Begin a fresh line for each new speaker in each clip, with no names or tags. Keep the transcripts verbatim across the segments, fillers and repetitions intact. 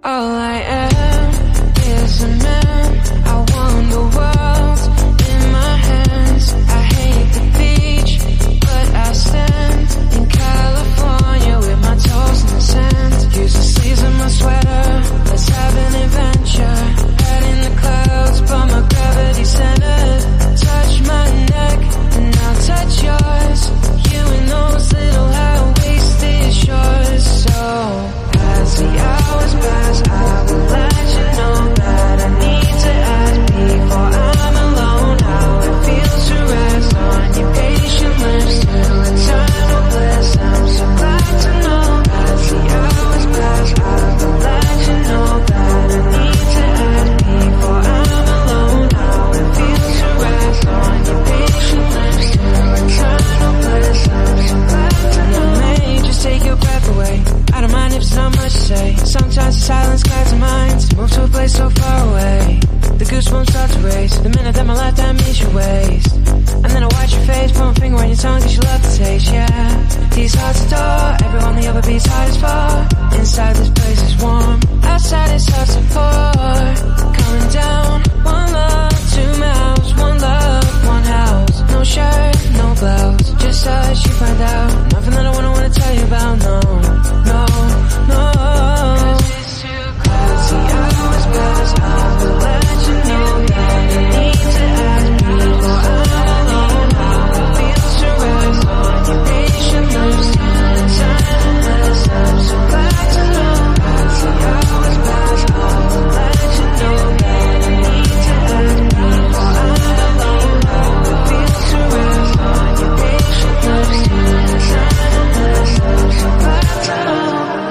All I am is a man. I want the world in my hands. I hate the beach, but I stand in California with my toes in the sand. Use the sleeves of my sweater, let's have an adventure. Head in the clouds, but my gravity centered. Touch my neck, and I'll touch yours. You and those little high-waisted shorts. So as the hours pass, I will let you know that I need to ask before I'm alone. How it feels to rest on your patient lips till eternal bliss. I'm so glad to know. As the hours pass, I will let you know that I need to ask before I'm alone. How it feels to rest on your patient lips till eternal bliss. I'm so glad to know. May just take your breath away. I don't mind if it's not much to say. Sometimes the silence clouds our minds. Move to a place so far away. The goosebumps start to race the minute that my lifetime meets your waist. And then I watch your face, put my finger on your tongue cause you love the taste, yeah. These hearts adore, everyone the other beats hard as far. Inside this place is warm, outside it starts to pour. Coming down, one love, two mouths, one love, one house. No shirt, no blouse, just us, you find out. Nothing that I wanna wanna tell you about, no, no, no. Cause it's too close, the hours pass, I will let you know that I need to ask before I'm alone. How it feels to rest on your patient lips till timeless. I'm so glad to know. As the hours pass, I will let you know that I need to ask before I'm alone. How it feels to rest on your patient lips till timeless. I'm so glad to know.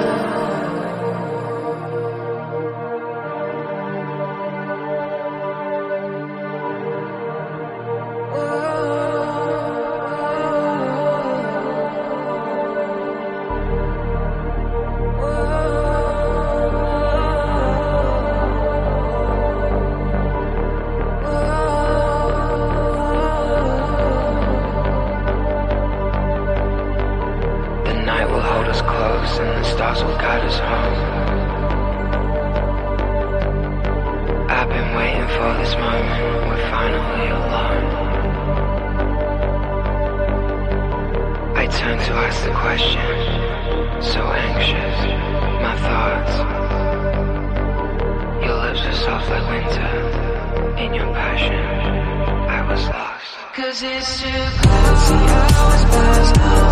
The night will hold us close and the stars will guide us home. I've been waiting for this moment, we're finally alone. I turn to ask the question, so anxious, my thoughts. Your lips were soft like winter, in your passion, I was lost. Cause it's too close, the hours pass.